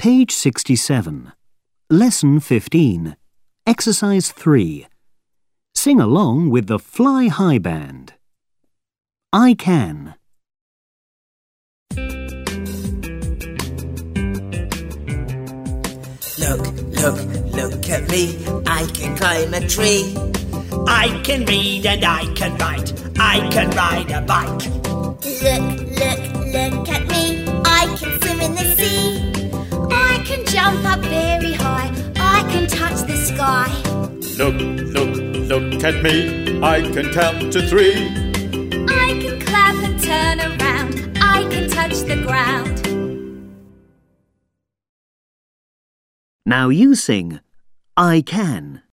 Page 67. Lesson 15. Exercise 3. Sing along with the Fly High Band. I can. Look at me, I can climb a tree. I can read and I can write, I can ride a bike. Look at me, I can swim in the sea. I can jump up very high, I can touch the sky. Look at me, I can count to 3. I can clap and turn around, I can touch the ground. Now you sing, I can.